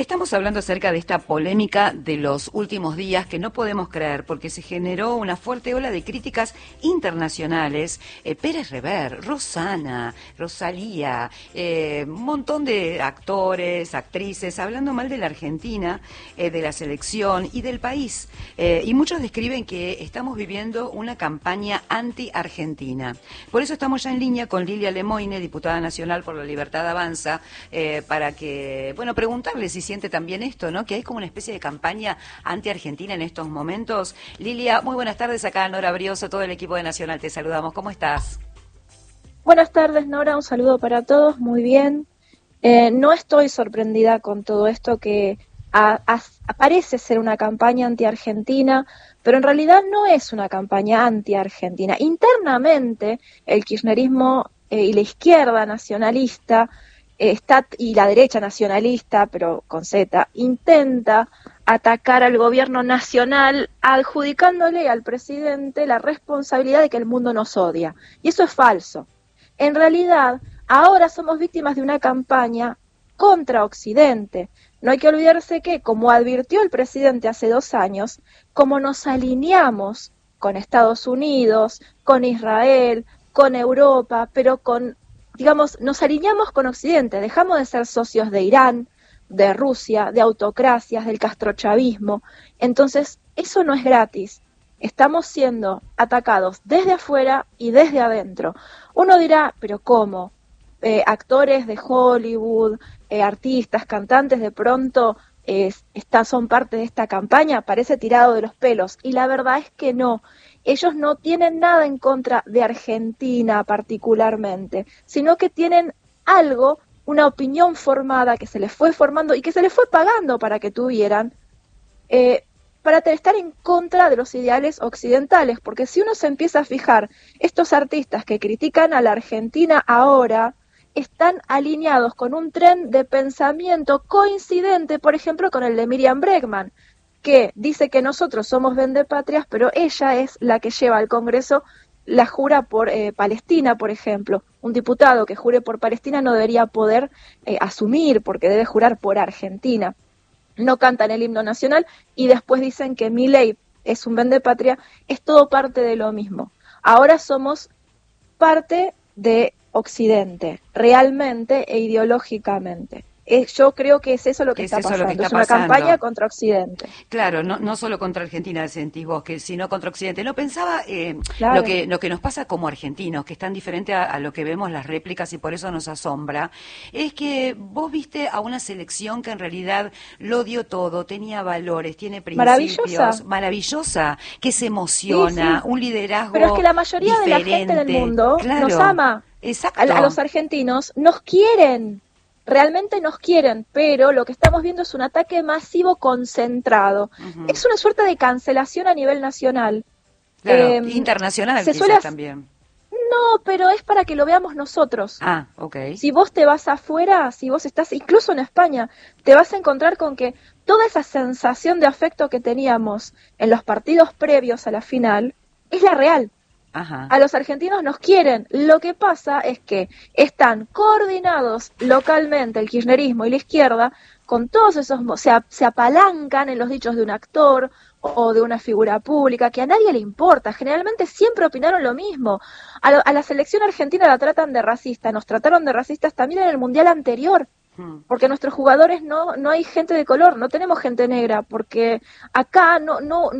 Estamos hablando acerca de esta polémica de los últimos días que no podemos creer porque se generó una fuerte ola de críticas internacionales. Pérez Rever, Rosana, Rosalía, un montón de actores, actrices, hablando mal de la Argentina, de la selección y del país. Y muchos describen que estamos viviendo una campaña anti-argentina. Por eso estamos ya en línea con Lilia Lemoine, diputada nacional por la Libertad Avanza, para que, bueno, preguntarle si siente también esto, ¿no? Que hay como una especie de campaña anti-argentina en estos momentos. Lilia, muy buenas tardes, acá Nora Brioso, todo el equipo de Nacional, te saludamos. ¿Cómo estás? Buenas tardes, Nora, un saludo para todos, muy bien. No estoy sorprendida con todo esto que parece ser una campaña anti-argentina, pero en realidad no es una campaña anti-argentina. Internamente, el kirchnerismo y la izquierda nacionalista y la derecha nacionalista, pero con Z, intenta atacar al gobierno nacional adjudicándole al presidente la responsabilidad de que el mundo nos odia. Y eso es falso. En realidad, ahora somos víctimas de una campaña contra Occidente. No hay que olvidarse que, como advirtió el presidente hace 2 años, como nos alineamos con Estados Unidos, con Israel, con Europa, pero nos alineamos con Occidente, dejamos de ser socios de Irán, de Rusia, de autocracias, del castrochavismo. Entonces, eso no es gratis. Estamos siendo atacados desde afuera y desde adentro. Uno dirá, ¿pero cómo? Actores de Hollywood, artistas, cantantes, de pronto son parte de esta campaña, parece tirado de los pelos. Y la verdad es que no. Ellos no tienen nada en contra de Argentina particularmente, sino que tienen algo, una opinión formada que se les fue formando y que se les fue pagando para que tuvieran, para estar en contra de los ideales occidentales, porque si uno se empieza a fijar, estos artistas que critican a la Argentina ahora están alineados con un tren de pensamiento coincidente, por ejemplo, con el de Miriam Bregman, que dice que nosotros somos vendepatrias, pero ella es la que lleva al Congreso la jura por Palestina, por ejemplo. Un diputado que jure por Palestina no debería poder asumir, porque debe jurar por Argentina. No cantan el himno nacional y después dicen que Milei es un vendepatria. Es todo parte de lo mismo. Ahora somos parte de Occidente, realmente e ideológicamente. Yo creo que es eso lo que está pasando, es una campaña contra Occidente. Claro, no solo contra Argentina, sentís vos, sino contra Occidente. No pensaba Claro. lo que nos pasa como argentinos, que es tan diferente a lo que vemos las réplicas y por eso nos asombra, es que vos viste a una selección que en realidad lo dio todo, tenía valores, tiene principios, maravillosa, que se emociona, sí. Un liderazgo Pero es que la mayoría diferente. De la gente del mundo claro, nos ama. Exacto. A los argentinos nos quieren. Realmente nos quieren, pero lo que estamos viendo es un ataque masivo concentrado. Uh-huh. Es una suerte de cancelación a nivel nacional. Claro, internacional también. No, pero es para que lo veamos nosotros. Ah, ok. Si vos te vas afuera, si vos estás incluso en España, te vas a encontrar con que toda esa sensación de afecto que teníamos en los partidos previos a la final es la real. Ajá. A los argentinos nos quieren. Lo que pasa es que están coordinados localmente el kirchnerismo y la izquierda con todos esos, se apalancan en los dichos de un actor o de una figura pública que a nadie le importa. Generalmente siempre opinaron lo mismo. A la selección argentina la tratan de racista, nos trataron de racistas también en el mundial anterior. Porque nuestros jugadores no hay gente de color, no tenemos gente negra, porque acá no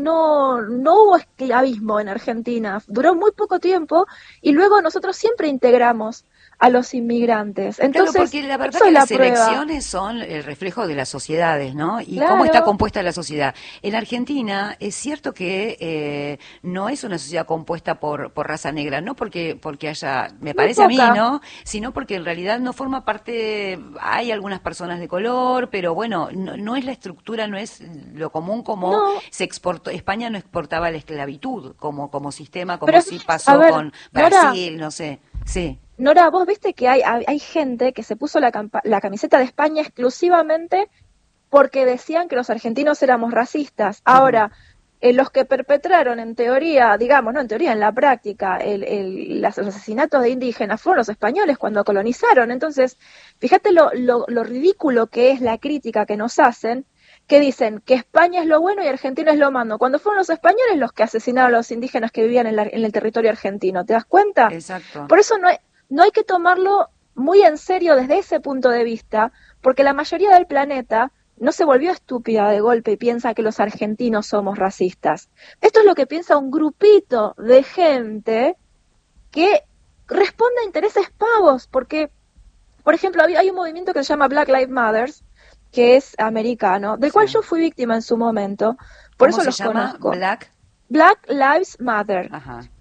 hubo esclavismo en Argentina, duró muy poco tiempo y luego nosotros siempre integramos a los inmigrantes. Entonces, claro, porque la verdad que las elecciones son el reflejo de las sociedades, ¿no? Y claro. Cómo está compuesta la sociedad. En Argentina es cierto que no es una sociedad compuesta por raza negra, no porque haya, me parece a mí, ¿no? Sino porque en realidad no forma parte, hay algunas personas de color, pero bueno, no es la estructura, no es lo común como se exportó. España no exportaba la esclavitud como sistema, como pero, sí pasó con Brasil, Nora, no sé. Sí. Nora, vos viste que hay gente que se puso la camiseta de España exclusivamente porque decían que los argentinos éramos racistas. Ahora, los que perpetraron en teoría, digamos, no en teoría, en la práctica, los asesinatos de indígenas fueron los españoles cuando colonizaron. Entonces, fíjate lo ridículo que es la crítica que nos hacen, que dicen que España es lo bueno y Argentina es lo malo, cuando fueron los españoles los que asesinaron a los indígenas que vivían en el territorio argentino. ¿Te das cuenta? Exacto. Por eso no hay que tomarlo muy en serio desde ese punto de vista, porque la mayoría del planeta no se volvió estúpida de golpe y piensa que los argentinos somos racistas. Esto es lo que piensa un grupito de gente que responde a intereses pavos, porque, por ejemplo, hay un movimiento que se llama Black Lives Matter, que es americano, del cual yo fui víctima en su momento, por eso los conozco. Black Lives Matter.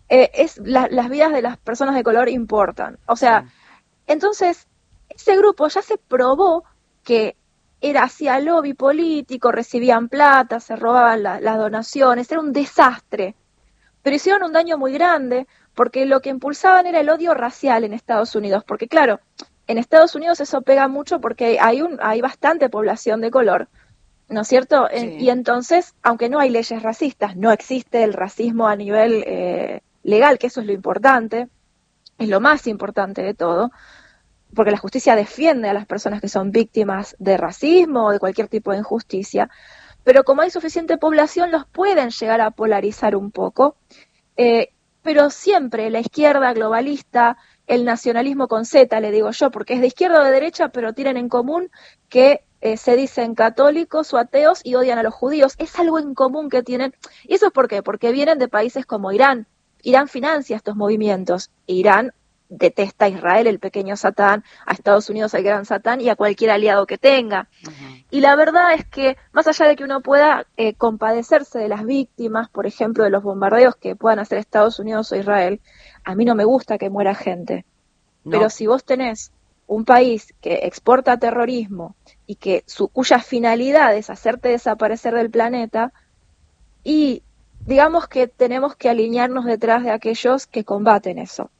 Las vidas de las personas de color importan. O sea, entonces, ese grupo ya se probó que hacía lobby político, recibían plata, se robaban las donaciones, era un desastre. Pero hicieron un daño muy grande, porque lo que impulsaban era el odio racial en Estados Unidos, porque claro, en Estados Unidos eso pega mucho porque hay bastante población de color, ¿no es cierto? Sí. Y entonces, aunque no hay leyes racistas, no existe el racismo a nivel legal, que eso es lo importante, es lo más importante de todo, porque la justicia defiende a las personas que son víctimas de racismo o de cualquier tipo de injusticia, pero como hay suficiente población los pueden llegar a polarizar un poco, pero siempre la izquierda globalista, el nacionalismo con Z, le digo yo, porque es de izquierda o de derecha, pero tienen en común que se dicen católicos o ateos y odian a los judíos. Es algo en común que tienen. ¿Y eso es por qué? Porque vienen de países como Irán. Irán financia estos movimientos. Irán detesta a Israel, el pequeño Satán, a Estados Unidos, el gran Satán, y a cualquier aliado que tenga. Y la verdad es que, más allá de que uno pueda compadecerse de las víctimas, por ejemplo, de los bombardeos que puedan hacer Estados Unidos o Israel, a mí no me gusta que muera gente. No. Pero si vos tenés un país que exporta terrorismo y cuya finalidad es hacerte desaparecer del planeta, y digamos que tenemos que alinearnos detrás de aquellos que combaten eso.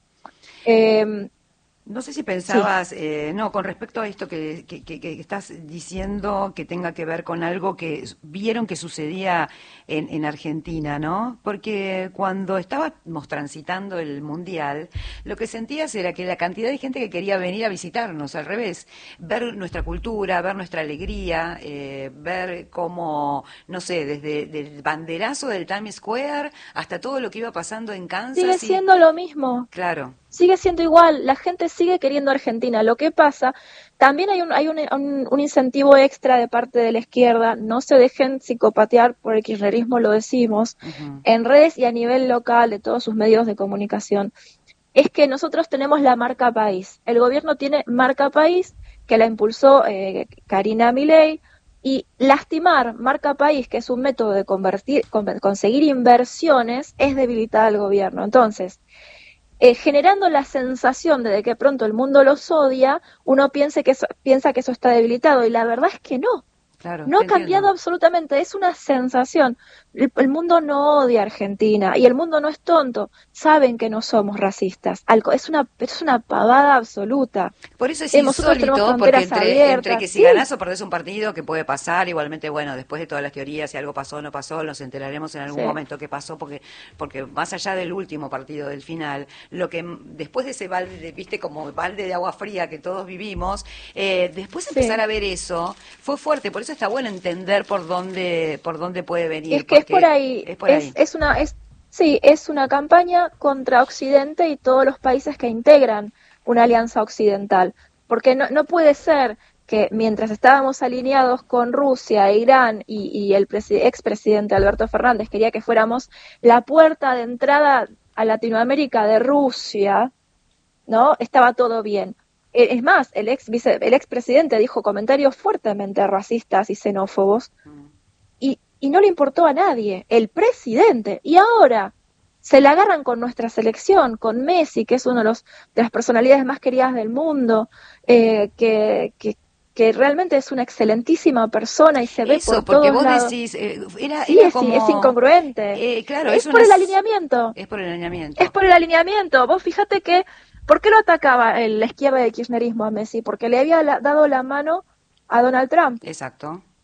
No sé si pensabas, no, con respecto a esto que estás diciendo, que tenga que ver con algo que vieron que sucedía en Argentina, ¿no? Porque cuando estábamos transitando el Mundial, lo que sentías era que la cantidad de gente que quería venir a visitarnos, al revés, ver nuestra cultura, ver nuestra alegría, ver cómo, no sé, desde el banderazo del Times Square hasta todo lo que iba pasando en Kansas. Sigue siendo lo mismo. Claro. Sigue siendo igual, la gente sigue queriendo Argentina. Lo que pasa, también hay un incentivo extra de parte de la izquierda, no se dejen psicopatear por el kirchnerismo, lo decimos, en redes y a nivel local de todos sus medios de comunicación. Es que nosotros tenemos la marca país, el gobierno tiene marca país, que la impulsó Karina Milei, y lastimar marca país, que es un método de conseguir inversiones, es debilitar al gobierno. Entonces, generando la sensación de que pronto el mundo los odia, uno piensa que eso está debilitado, y la verdad es que no. Claro, no ha cambiado absolutamente, es una sensación. El mundo no odia a Argentina y el mundo no es tonto, saben que no somos racistas. Es una pavada absoluta. Por eso es insólito, porque entre que si ganás o perdés un partido, que puede pasar, igualmente, bueno, después de todas las teorías, si algo pasó o no pasó, nos enteraremos en algún momento qué pasó, porque más allá del último partido del final, lo que después de ese balde, viste, como balde de agua fría que todos vivimos, después empezar a ver eso, fue fuerte. Por eso está bueno entender por dónde puede venir. Es que es por ahí. Es una campaña contra Occidente y todos los países que integran una alianza occidental. Porque no puede ser que mientras estábamos alineados con Rusia, Irán y el expresidente Alberto Fernández quería que fuéramos la puerta de entrada a Latinoamérica de Rusia, ¿no? Estaba todo bien. Es más, el expresidente dijo comentarios fuertemente racistas y xenófobos y no le importó a nadie, el presidente. Y ahora se la agarran con nuestra selección, con Messi, que es uno de las personalidades más queridas del mundo, que realmente es una excelentísima persona y se ve por todos lados. Eso, porque vos decís, es incongruente. Claro, es por el alineamiento. Es por el alineamiento. Es por el alineamiento. Vos fíjate que ¿por qué lo atacaba la izquierda del kirchnerismo a Messi? Porque le había dado la mano a Donald Trump. Exacto.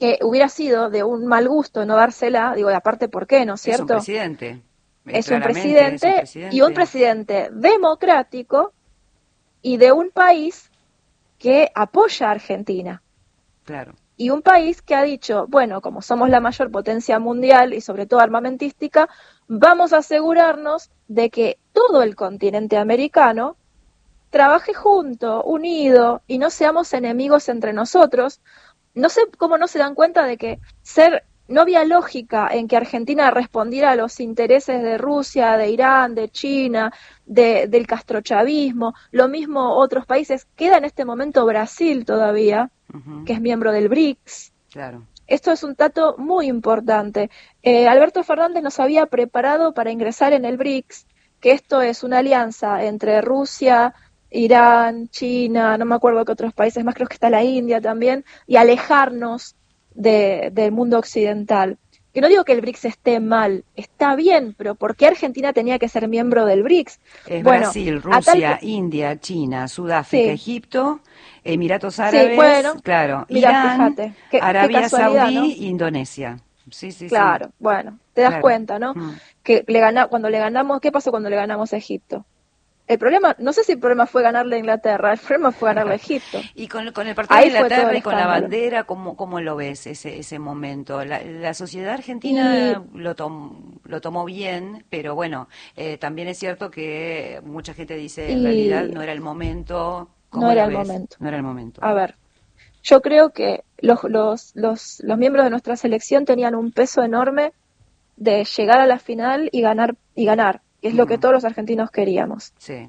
que hubiera sido de un mal gusto no dársela, digo, y aparte, ¿por qué, no es cierto? Es un presidente. Es un presidente y un presidente democrático y de un país que apoya a Argentina. Claro. Y un país que ha dicho, bueno, como somos la mayor potencia mundial y sobre todo armamentística, vamos a asegurarnos de que todo el continente americano trabaje junto, unido, y no seamos enemigos entre nosotros. No sé cómo no se dan cuenta de que no había lógica en que Argentina respondiera a los intereses de Rusia, de Irán, de China, del castrochavismo, lo mismo otros países. Queda en este momento Brasil todavía, que es miembro del BRICS. Claro. Esto es un dato muy importante. Alberto Fernández nos había preparado para ingresar en el BRICS, que esto es una alianza entre Rusia, Irán, China, no me acuerdo qué otros países más, creo que está la India también, y alejarnos del mundo occidental. Que no digo que el BRICS esté mal, está bien, pero ¿por qué Argentina tenía que ser miembro del BRICS? Es Brasil, Rusia, India, China, Sudáfrica, sí. Egipto, Emiratos Árabes, sí, bueno, claro, mira, Irán, fíjate, Arabia Saudí, ¿no? Indonesia. Sí, sí, claro, sí. Bueno, te das cuenta, ¿no? Que cuando le ganamos, ¿qué pasó cuando le ganamos a Egipto? El problema, no sé si el problema fue ganarle a Inglaterra, el problema fue ganarle a Egipto. Y con el partido de Inglaterra y con la bandera, ¿cómo lo ves ese momento? La sociedad argentina lo tomó bien, pero bueno, también es cierto que mucha gente dice, en realidad no era el momento. No era el momento. No era el momento. A ver, yo creo que los miembros de nuestra selección tenían un peso enorme de llegar a la final y ganar, que es lo que todos los argentinos queríamos. Sí.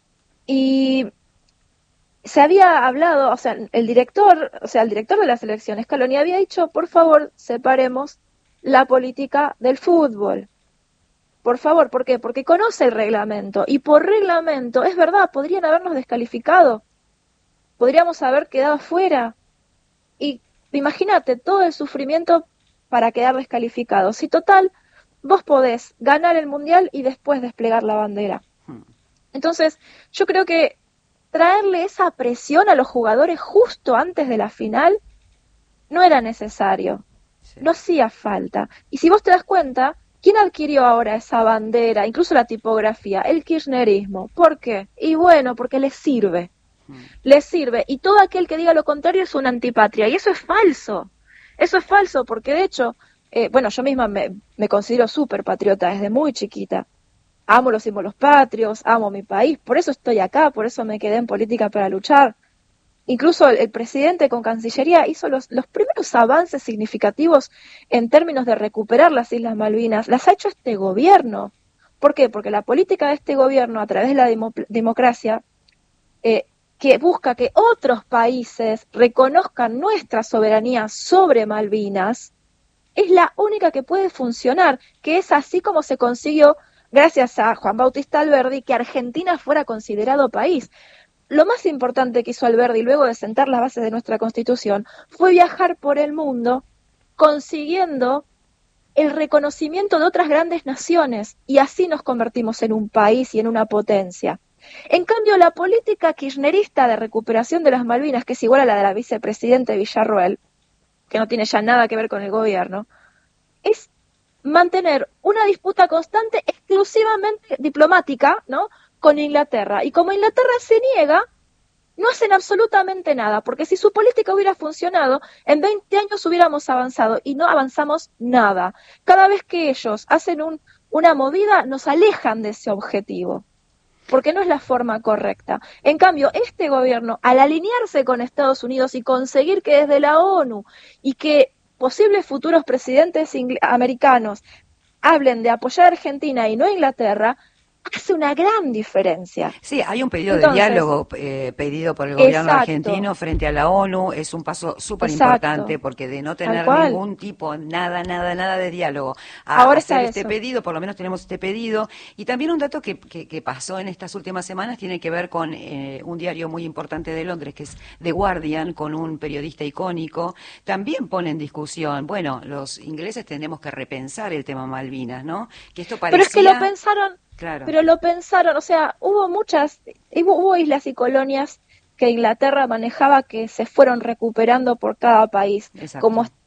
Y se había hablado, o sea, el director de la selección, Scaloni, había dicho, por favor, separemos la política del fútbol. Por favor, ¿por qué? Porque conoce el reglamento, y por reglamento, es verdad, podrían habernos descalificado, podríamos haber quedado fuera, y imagínate todo el sufrimiento para quedar descalificados. Y total, vos podés ganar el Mundial y después desplegar la bandera. Entonces, yo creo que traerle esa presión a los jugadores justo antes de la final no era necesario. Sí. No hacía falta. Y si vos te das cuenta, ¿quién adquirió ahora esa bandera, incluso la tipografía? El kirchnerismo. ¿Por qué? Y bueno, porque les sirve. Les sirve. Y todo aquel que diga lo contrario es una antipatria. Y eso es falso. Eso es falso porque, de hecho, bueno, yo misma me considero súper patriota desde muy chiquita. Amo los símbolos patrios, amo mi país, por eso estoy acá, por eso me quedé en política para luchar. Incluso el presidente con Cancillería hizo los primeros avances significativos en términos de recuperar las Islas Malvinas. Las ha hecho este gobierno. ¿Por qué? Porque la política de este gobierno, a través de la democracia, que busca que otros países reconozcan nuestra soberanía sobre Malvinas, es la única que puede funcionar, que es así como se consiguió, gracias a Juan Bautista Alberdi, que Argentina fuera considerado país. Lo más importante que hizo Alberdi, luego de sentar las bases de nuestra Constitución, fue viajar por el mundo consiguiendo el reconocimiento de otras grandes naciones, y así nos convertimos en un país y en una potencia. En cambio, la política kirchnerista de recuperación de las Malvinas, que es igual a la de la vicepresidente Villarroel, que no tiene ya nada que ver con el gobierno, es mantener una disputa constante exclusivamente diplomática, ¿no?, con Inglaterra. Y como Inglaterra se niega, no hacen absolutamente nada, porque si su política hubiera funcionado, en 20 años hubiéramos avanzado, y no avanzamos nada. Cada vez que ellos hacen una movida, nos alejan de ese objetivo, porque no es la forma correcta. En cambio, este gobierno, al alinearse con Estados Unidos y conseguir que desde la ONU y que posibles futuros presidentes americanos hablen de apoyar a Argentina y no a Inglaterra, hace una gran diferencia. Sí, hay un pedido de diálogo pedido por el gobierno argentino frente a la ONU. Es un paso súper importante, porque de no tener ningún tipo, nada de diálogo, ahora hacer este pedido, por lo menos tenemos este pedido. Y también un dato que pasó en estas últimas semanas tiene que ver con un diario muy importante de Londres, que es The Guardian, con un periodista icónico. También pone en discusión, bueno, los ingleses tendremos que repensar el tema Malvinas, ¿no? Que esto parecía... Pero es que lo pensaron... Claro. Pero lo pensaron, o sea, hubo islas y colonias que Inglaterra manejaba que se fueron recuperando por cada país, como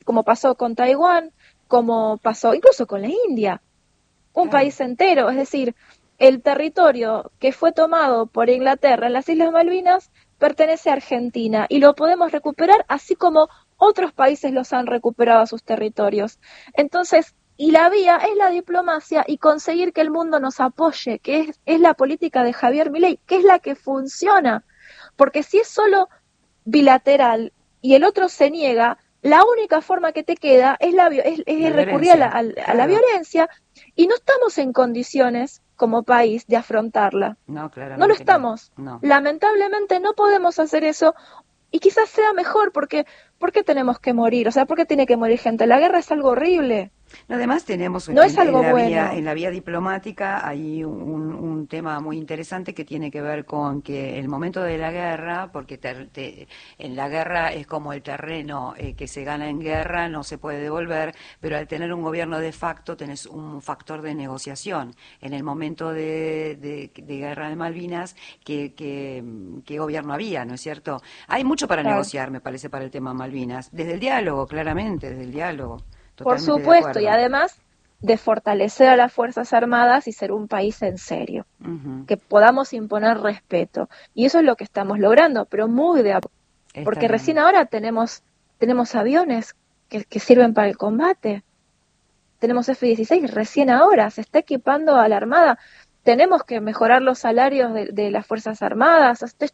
como pasó con Taiwán, como pasó incluso con la India, un país entero, es decir, el territorio que fue tomado por Inglaterra en las Islas Malvinas pertenece a Argentina y lo podemos recuperar así como otros países los han recuperado a sus territorios. Entonces, y la vía es la diplomacia y conseguir que el mundo nos apoye, que es la política de Javier Milei, que es la que funciona. Porque si es solo bilateral y el otro se niega, la única forma que te queda es, es recurrir a la violencia, y no estamos en condiciones como país de afrontarla. No, claramente no lo estamos. No. Lamentablemente no podemos hacer eso, y quizás sea mejor porque ¿por qué tenemos que morir? O sea, ¿por qué tiene que morir gente? La guerra es algo horrible. Además tenemos no es algo bueno. En la vía diplomática hay un tema muy interesante que tiene que ver con que el momento de la guerra, porque en la guerra es como el terreno que se gana en guerra, no se puede devolver, pero al tener un gobierno de facto tenés un factor de negociación. En el momento de guerra de Malvinas, ¿qué gobierno había, no es cierto? Hay mucho para negociar, me parece, para el tema Malvinas. Desde el diálogo, claramente, desde el diálogo. Por supuesto, y además de fortalecer a las Fuerzas Armadas y ser un país en serio, que podamos imponer respeto. Y eso es lo que estamos logrando, pero muy de a poco. Porque recién ahora tenemos aviones que sirven para el combate. Tenemos F-16, recién ahora se está equipando a la Armada. Tenemos que mejorar los salarios de las Fuerzas Armadas. Es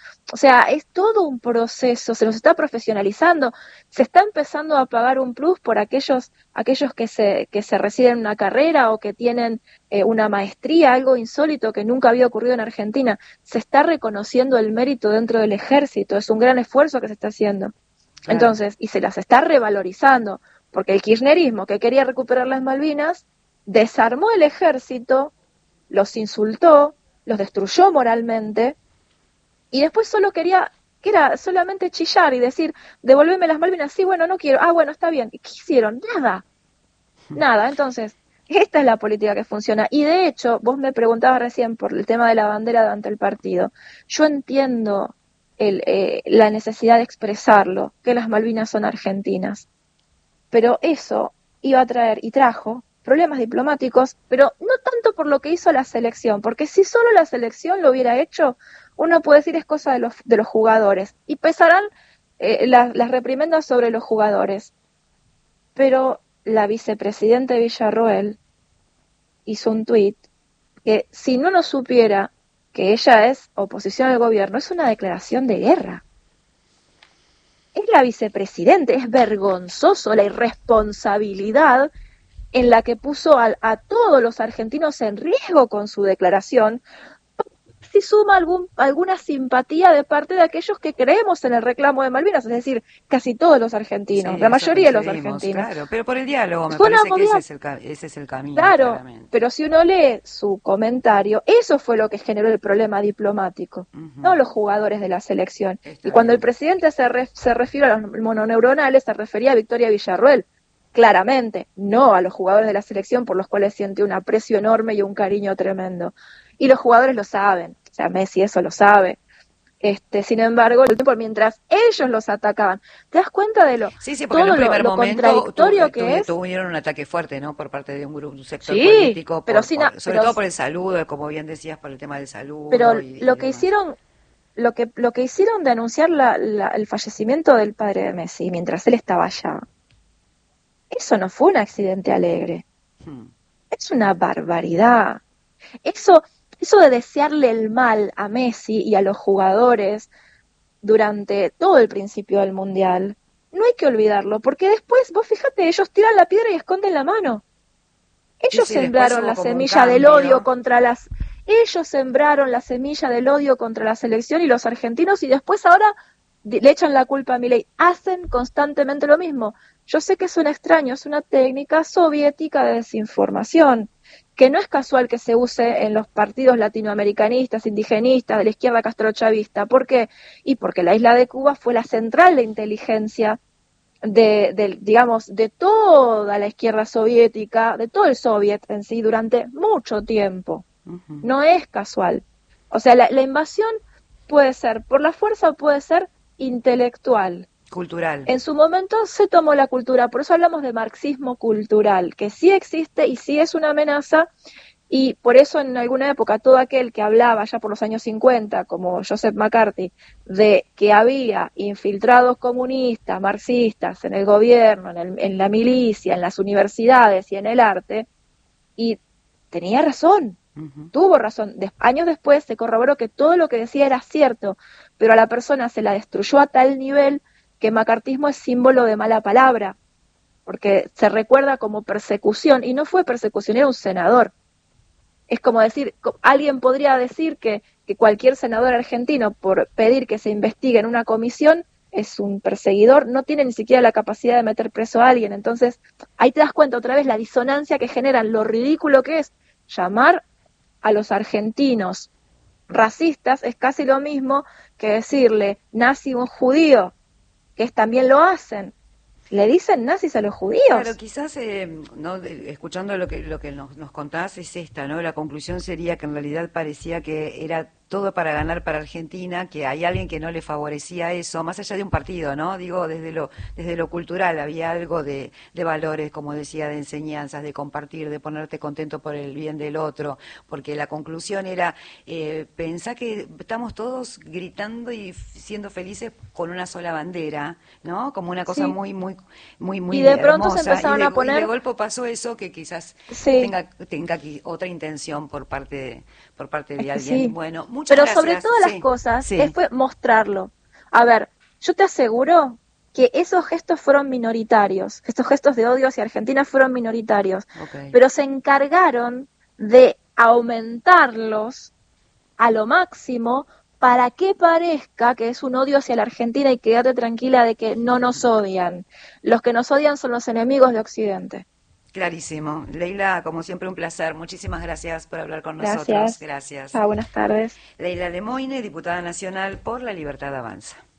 todo un proceso, se nos está profesionalizando, se está empezando a pagar un plus por aquellos que se reciben una carrera o que tienen una maestría, algo insólito que nunca había ocurrido en Argentina. Se está reconociendo el mérito dentro del ejército, es un gran esfuerzo que se está haciendo. Claro. Entonces, y se las está revalorizando, porque el kirchnerismo que quería recuperar las Malvinas desarmó el ejército, los insultó, los destruyó moralmente, y después solo quería, que era solamente chillar y decir, devolveme las Malvinas, sí, bueno, no quiero, bueno, está bien. ¿Y qué hicieron? Nada. Entonces, esta es la política que funciona. Y de hecho, vos me preguntabas recién por el tema de la bandera durante el partido. Yo entiendo la necesidad de expresarlo, que las Malvinas son argentinas, pero eso iba a traer, y trajo, problemas diplomáticos, pero no tanto por lo que hizo la selección, porque si solo la selección lo hubiera hecho, uno puede decir es cosa de los jugadores, y pesarán las reprimendas sobre los jugadores. Pero la vicepresidenta Villarroel hizo un tuit que si no nos supiera que ella es oposición al gobierno, es una declaración de guerra. Es la vicepresidenta, es vergonzoso la irresponsabilidad en la que puso a todos los argentinos en riesgo con su declaración, si suma alguna simpatía de parte de aquellos que creemos en el reclamo de Malvinas, es decir, casi todos los argentinos, la mayoría de los argentinos. Claro, pero por el diálogo, me parece que ese es el camino. Claro, claramente. Pero si uno lee su comentario, eso fue lo que generó el problema diplomático, no los jugadores de la selección. Y cuando el presidente se refirió a los mononeuronales, se refería a Victoria Villarroel, claramente, no a los jugadores de la selección por los cuales siente un aprecio enorme y un cariño tremendo. Y los jugadores lo saben, o sea, Messi eso lo sabe. Sin embargo, mientras ellos los atacaban, ¿te das cuenta de porque todo en un primer lo momento contradictorio que es? Tuvieron un ataque fuerte, ¿no? Por parte de un sector político, sobre todo por el saludo, como bien decías, por el tema del saludo. Pero lo que hicieron de anunciar el fallecimiento del padre de Messi mientras él estaba allá, eso no fue un accidente alegre. Es una barbaridad. Eso de desearle el mal a Messi y a los jugadores durante todo el principio del Mundial, no hay que olvidarlo, porque después, vos fíjate, ellos tiran la piedra y esconden la mano. Ellos sembraron la semilla del odio ellos sembraron la semilla del odio contra la selección y los argentinos, y después ahora le echan la culpa a Milei. Hacen constantemente lo mismo. Yo sé que suena extraño, es una técnica soviética de desinformación, que no es casual que se use en los partidos latinoamericanistas, indigenistas, de la izquierda castrochavista. ¿Por qué? Y porque la isla de Cuba fue la central de inteligencia de toda la izquierda soviética, de todo el soviet en sí, durante mucho tiempo. No es casual. O sea, la invasión puede ser por la fuerza o puede ser intelectual. Cultural. En su momento se tomó la cultura, por eso hablamos de marxismo cultural, que sí existe y sí es una amenaza, y por eso en alguna época todo aquel que hablaba ya por los años 50, como Joseph McCarthy, de que había infiltrados comunistas, marxistas en el gobierno, en la milicia, en las universidades y en el arte, y tenía razón, tuvo razón. Años después se corroboró que todo lo que decía era cierto, pero a la persona se la destruyó a tal nivel que macartismo es símbolo de mala palabra, porque se recuerda como persecución, y no fue persecución, era un senador. Es como decir, alguien podría decir que cualquier senador argentino, por pedir que se investigue en una comisión, es un perseguidor, no tiene ni siquiera la capacidad de meter preso a alguien. Entonces, ahí te das cuenta otra vez la disonancia que generan, lo ridículo que es llamar a los argentinos racistas, es casi lo mismo que decirle nazi a un judío, que también lo hacen. Le dicen nazis a los judíos. Claro, quizás, no, escuchando lo que nos contás es esta, ¿no? La conclusión sería que en realidad parecía que era todo para ganar para Argentina, que hay alguien que no le favorecía eso, más allá de un partido, ¿no? Digo, desde lo cultural había algo de valores, como decía, de enseñanzas, de compartir, de ponerte contento por el bien del otro, porque la conclusión era, pensá que estamos todos gritando y siendo felices con una sola bandera, ¿no? Como una cosa Sí. muy Y de pronto hermosa. se empezaron a poner... Y de golpe pasó eso que quizás Sí. tenga aquí otra intención por parte de Es que alguien. sí. Bueno, muchas Pero gracias. sobre todas las cosas, fue mostrarlo. A ver, yo te aseguro que esos gestos fueron minoritarios, estos gestos de odio hacia Argentina fueron minoritarios, pero se encargaron de aumentarlos a lo máximo para que parezca que es un odio hacia la Argentina, y quédate tranquila de que no nos odian. Los que nos odian son los enemigos de Occidente. Clarísimo. Leila, como siempre, un placer. Muchísimas gracias por hablar con nosotros. Gracias. Gracias. Buenas tardes. Leila Lemoine, diputada nacional por La Libertad Avanza.